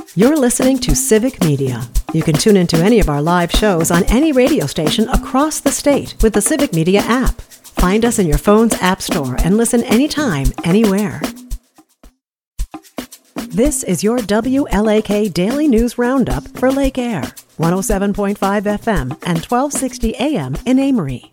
You're listening to Civic Media. You can tune into any of our live shows on any radio station across the state with the Civic Media app. Find us in your phone's app store and listen anytime, anywhere. This is your WLAK Daily News Roundup for Lake Air, 107.5 FM and 1260 AM in Amory.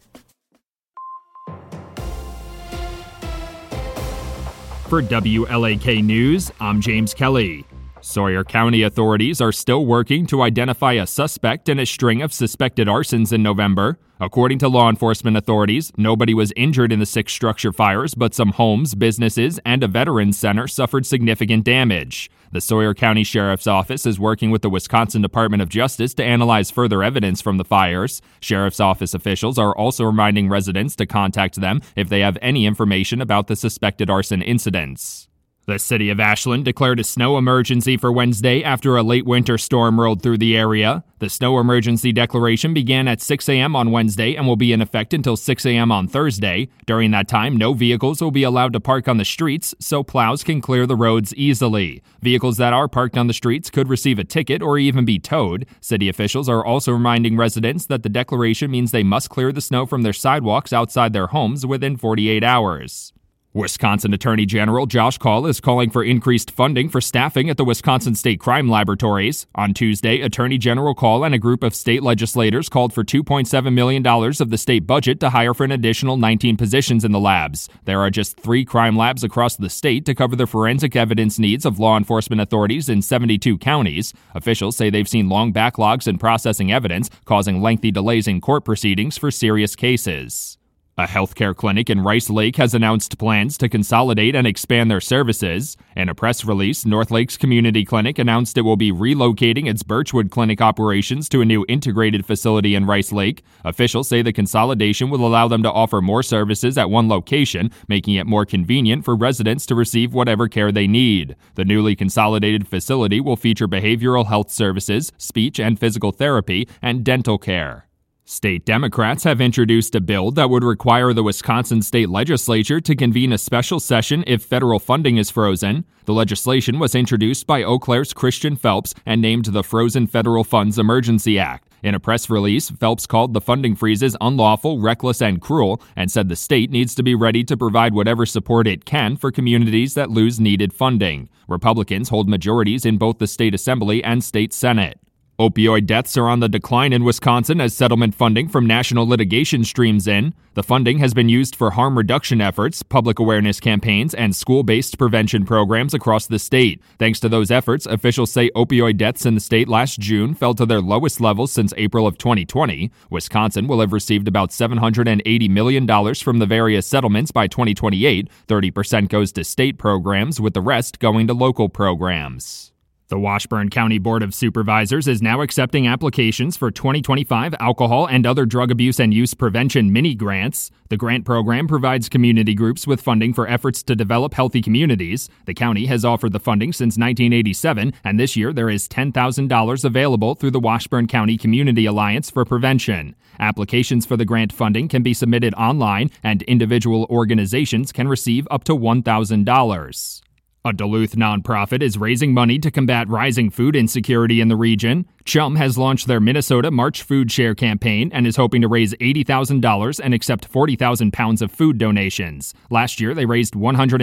For WLAK News, I'm James Kelly. Sawyer County authorities are still working to identify a suspect in a string of suspected arsons in November. According to law enforcement authorities, nobody was injured in the 6 structure fires, but some homes, businesses, and a veterans center suffered significant damage. The Sawyer County Sheriff's Office is working with the Wisconsin Department of Justice to analyze further evidence from the fires. Sheriff's Office officials are also reminding residents to contact them if they have any information about the suspected arson incidents. The city of Ashland declared a snow emergency for Wednesday after a late winter storm rolled through the area. The snow emergency declaration began at 6 a.m. on Wednesday and will be in effect until 6 a.m. on Thursday. During that time, no vehicles will be allowed to park on the streets, so plows can clear the roads easily. Vehicles that are parked on the streets could receive a ticket or even be towed. City officials are also reminding residents that the declaration means they must clear the snow from their sidewalks outside their homes within 48 hours. Wisconsin Attorney General Josh Kaul is calling for increased funding for staffing at the Wisconsin State Crime Laboratories. On Tuesday, Attorney General Kaul and a group of state legislators called for $2.7 million of the state budget to hire for an additional 19 positions in the labs. There are just 3 crime labs across the state to cover the forensic evidence needs of law enforcement authorities in 72 counties. Officials say they've seen long backlogs in processing evidence, causing lengthy delays in court proceedings for serious cases. A healthcare clinic in Rice Lake has announced plans to consolidate and expand their services. In a press release, North Lakes Community Clinic announced it will be relocating its Birchwood Clinic operations to a new integrated facility in Rice Lake. Officials say the consolidation will allow them to offer more services at one location, making it more convenient for residents to receive whatever care they need. The newly consolidated facility will feature behavioral health services, speech and physical therapy, and dental care. State Democrats have introduced a bill that would require the Wisconsin State Legislature to convene a special session if federal funding is frozen. The legislation was introduced by Eau Claire's Christian Phelps and named the Frozen Federal Funds Emergency Act. In a press release, Phelps called the funding freezes unlawful, reckless, and cruel, and said the state needs to be ready to provide whatever support it can for communities that lose needed funding. Republicans hold majorities in both the state assembly and state senate. Opioid deaths are on the decline in Wisconsin as settlement funding from national litigation streams in. The funding has been used for harm reduction efforts, public awareness campaigns, and school-based prevention programs across the state. Thanks to those efforts, officials say opioid deaths in the state last June fell to their lowest levels since April of 2020. Wisconsin will have received about $780 million from the various settlements by 2028. 30% goes to state programs, with the rest going to local programs. The Washburn County Board of Supervisors is now accepting applications for 2025 alcohol and other drug abuse and use prevention mini grants. The grant program provides community groups with funding for efforts to develop healthy communities. The county has offered the funding since 1987, and this year there is $10,000 available through the Washburn County Community Alliance for Prevention. Applications for the grant funding can be submitted online, and individual organizations can receive up to $1,000. A Duluth nonprofit is raising money to combat rising food insecurity in the region. Chum has launched their Minnesota March Food Share campaign and is hoping to raise $80,000 and accept 40,000 pounds of food donations. Last year, they raised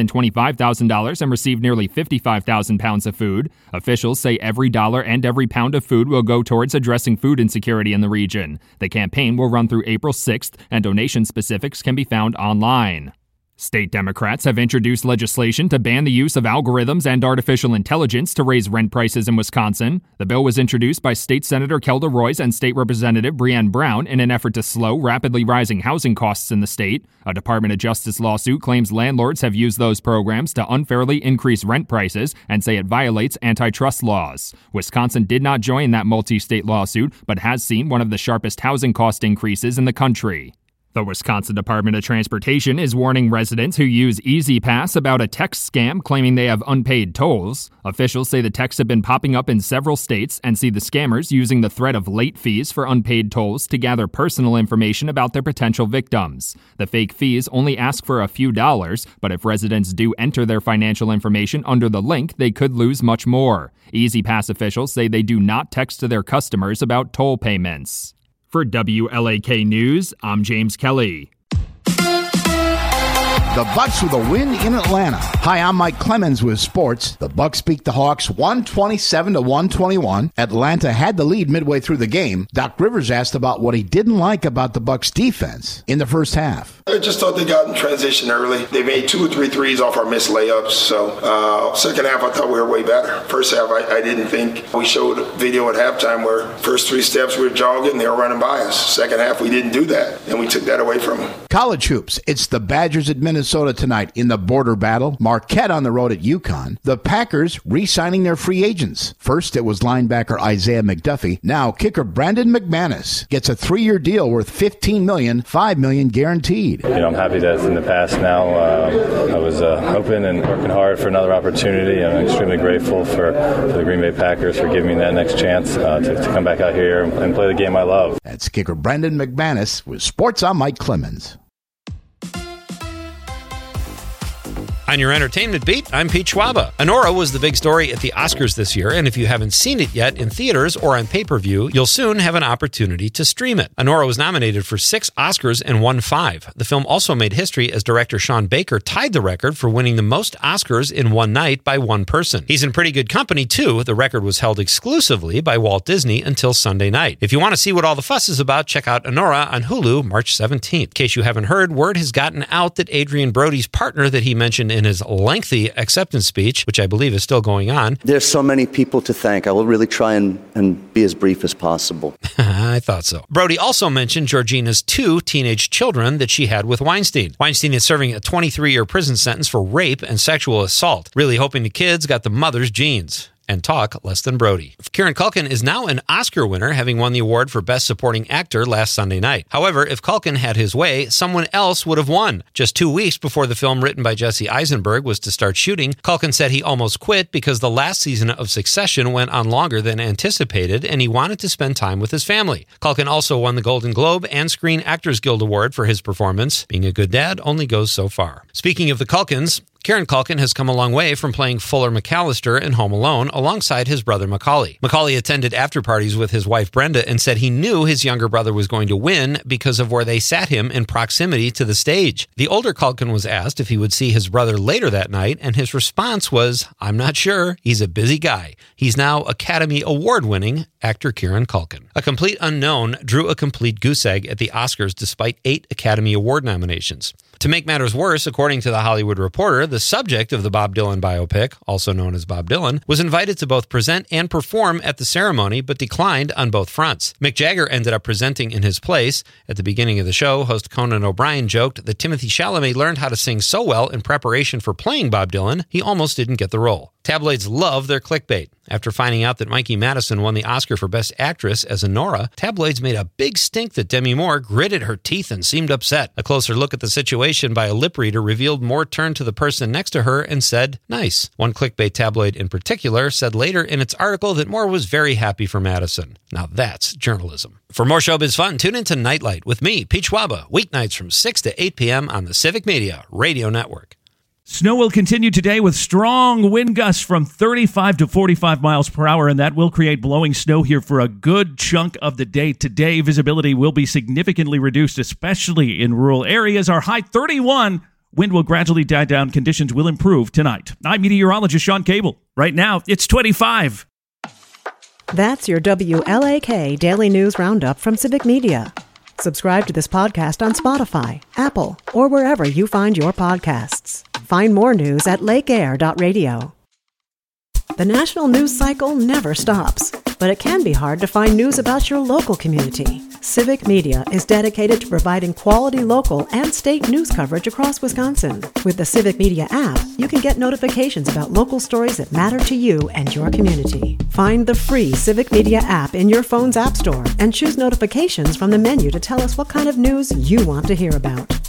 $125,000 and received nearly 55,000 pounds of food. Officials say every dollar and every pound of food will go towards addressing food insecurity in the region. The campaign will run through April 6th, and donation specifics can be found online. State Democrats have introduced legislation to ban the use of algorithms and artificial intelligence to raise rent prices in Wisconsin. The bill was introduced by State Senator Kelda Roys and State Representative Breanne Brown in an effort to slow rapidly rising housing costs in the state. A Department of Justice lawsuit claims landlords have used those programs to unfairly increase rent prices and say it violates antitrust laws. Wisconsin did not join that multi-state lawsuit, but has seen one of the sharpest housing cost increases in the country. The Wisconsin Department of Transportation is warning residents who use E-ZPass about a text scam claiming they have unpaid tolls. Officials say the texts have been popping up in several states and see the scammers using the threat of late fees for unpaid tolls to gather personal information about their potential victims. The fake fees only ask for a few dollars, but if residents do enter their financial information under the link, they could lose much more. E-ZPass officials say they do not text to their customers about toll payments. For WLAK News, I'm James Kelly. The Bucks with a win in Atlanta. Hi, I'm Mike Clemens with sports. The Bucks beat the Hawks 127-121. Atlanta had the lead midway through the game. Doc Rivers asked about what he didn't like about the Bucks defense in the first half. I just thought they got in transition early. They made 2 or 3 threes off our missed layups. So second half, I thought we were way better. First half, I didn't think. We showed a video at halftime where first 3 steps we were jogging, they were running by us. Second half, we didn't do that, and we took that away from them. College hoops. It's the Badgers at Minnesota tonight in the border battle. Marquette on the road at UConn. The Packers re-signing their free agents. First, it was linebacker Isaiah McDuffie. Now, kicker Brandon McManus gets a 3-year deal worth $15 million, $5 million guaranteed. I'm happy that it's in the past now. I was hoping and working hard for another opportunity. I'm extremely grateful for the Green Bay Packers for giving me that next chance to come back out here and play the game I love. That's kicker Brandon McManus with Sports. I'm Mike Clemens. On your entertainment beat, I'm Pete Schwaba. Anora was the big story at the Oscars this year, and if you haven't seen it yet in theaters or on pay-per-view, you'll soon have an opportunity to stream it. Anora was nominated for 6 Oscars and won 5. The film also made history as director Sean Baker tied the record for winning the most Oscars in one night by one person. He's in pretty good company, too. The record was held exclusively by Walt Disney until Sunday night. If you want to see what all the fuss is about, check out Anora on Hulu March 17th. In case you haven't heard, word has gotten out that Adrian Brody's partner that he mentioned in his lengthy acceptance speech, which I believe is still going on. There's so many people to thank. I will really try and be as brief as possible. I thought so. Brody also mentioned Georgina's 2 teenage children that she had with Weinstein. Weinstein is serving a 23-year prison sentence for rape and sexual assault, really hoping the kids got the mother's genes. And talk less than Brody. Kieran Culkin is now an Oscar winner, having won the award for Best Supporting Actor last Sunday night. However, if Culkin had his way, someone else would have won. Just 2 weeks before the film written by Jesse Eisenberg was to start shooting, Culkin said he almost quit because the last season of Succession went on longer than anticipated, and he wanted to spend time with his family. Culkin also won the Golden Globe and Screen Actors Guild Award for his performance. Being a good dad only goes so far. Speaking of the Culkins, Kieran Culkin has come a long way from playing Fuller McAllister in Home Alone alongside his brother Macaulay. Macaulay attended after-parties with his wife Brenda and said he knew his younger brother was going to win because of where they sat him in proximity to the stage. The older Culkin was asked if he would see his brother later that night, and his response was, "I'm not sure. He's a busy guy." He's now Academy Award-winning actor Kieran Culkin. A complete unknown drew a complete goose egg at the Oscars despite 8 Academy Award nominations. To make matters worse, according to The Hollywood Reporter, the subject of the Bob Dylan biopic, also known as Bob Dylan, was invited to both present and perform at the ceremony, but declined on both fronts. Mick Jagger ended up presenting in his place. At the beginning of the show, host Conan O'Brien joked that Timothée Chalamet learned how to sing so well in preparation for playing Bob Dylan, he almost didn't get the role. Tabloids love their clickbait. After finding out that Mikey Madison won the Oscar for Best Actress as Anora, tabloids made a big stink that Demi Moore gritted her teeth and seemed upset. A closer look at the situation by a lip reader revealed Moore turned to the person next to her and said, "Nice." One clickbait tabloid in particular said later in its article that Moore was very happy for Madison. Now that's journalism. For more showbiz fun, tune into Nightlight with me, Pete Schwaba, weeknights from 6 to 8 p.m. on the Civic Media Radio Network. Snow will continue today with strong wind gusts from 35 to 45 miles per hour, and that will create blowing snow here for a good chunk of the day. Today, visibility will be significantly reduced, especially in rural areas. Our high 31. Wind will gradually die down. Conditions will improve tonight. I'm meteorologist Sean Cable. Right now, it's 25. That's your WLAK Daily News Roundup from Civic Media. Subscribe to this podcast on Spotify, Apple, or wherever you find your podcasts. Find more news at lakeair.radio. The national news cycle never stops. but it can be hard to find news about your local community. Civic Media is dedicated to providing quality local and state news coverage across Wisconsin. With the Civic Media app, you can get notifications about local stories that matter to you and your community. Find the free Civic Media app in your phone's app store and choose notifications from the menu to tell us what kind of news you want to hear about.